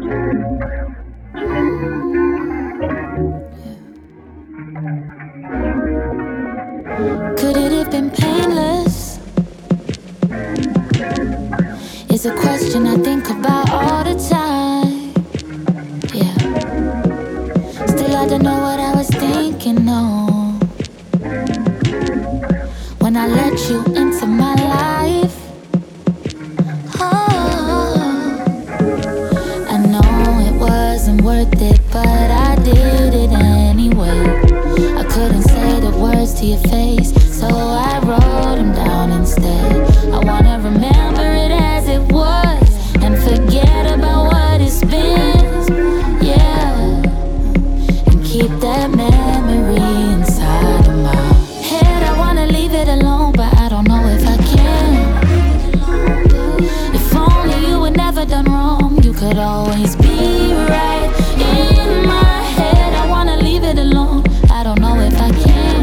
Could it have been painless? Is a question I think about all the time. Yeah. Still I don't know what I was thinking, no. When I let you into my life. Oh, I know it wasn't worth it, but I did it anyway. I couldn't say the words to your face, so I wrote them down instead. I wanna remember it as it was and forget about what it's been. Yeah, and keep that memory inside of my head. I wanna leave it alone, but I don't know if I can. If only you were never done wrong, you could always be right. In my head, I wanna leave it alone, I don't know if I can.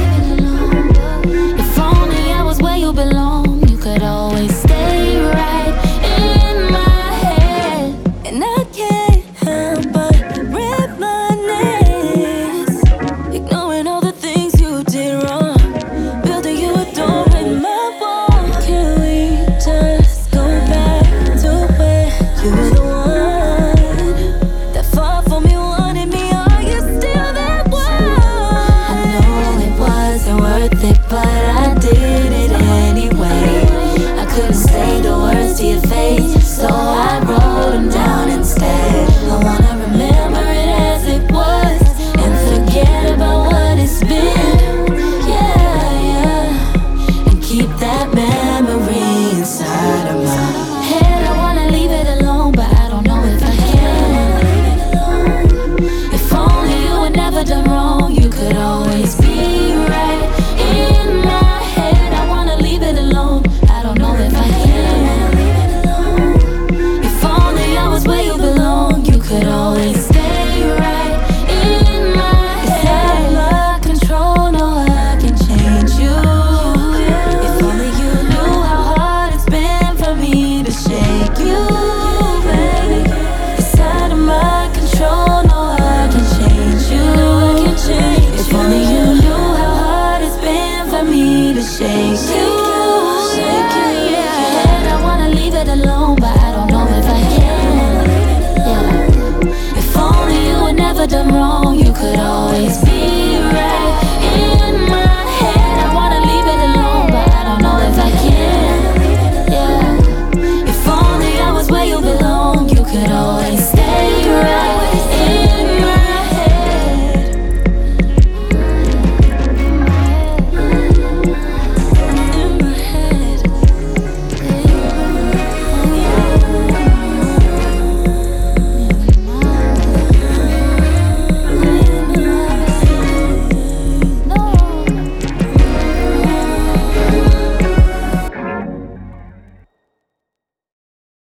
If only I was where you belong, you could always stay right in my head. And I can't help but reminisce, ignoring all the things you did wrong, building you a door in my wall. Can we just go back to where you were the one that fought for me, wanted me? Are you still that one? I know it wasn't worth it, but I did it anyway. I couldn't say the words to your face, so I wrote them down instead. I wanna remember it as it was and forget about what it's been. Yeah, yeah, and keep that memory inside of my head. I wanna leave it alone, but I don't know if I can. If only you were never done wrong, you could always be right. In my head, I wanna leave it alone, I don't know if I can. If only I was where you belong, you could always stay right. In my head, out of my control, no I can change you. If only you knew how hard it's been for me to shake you, baby. It's out of my control, no I can change you. If only you knew how hard it's been for me to shake you.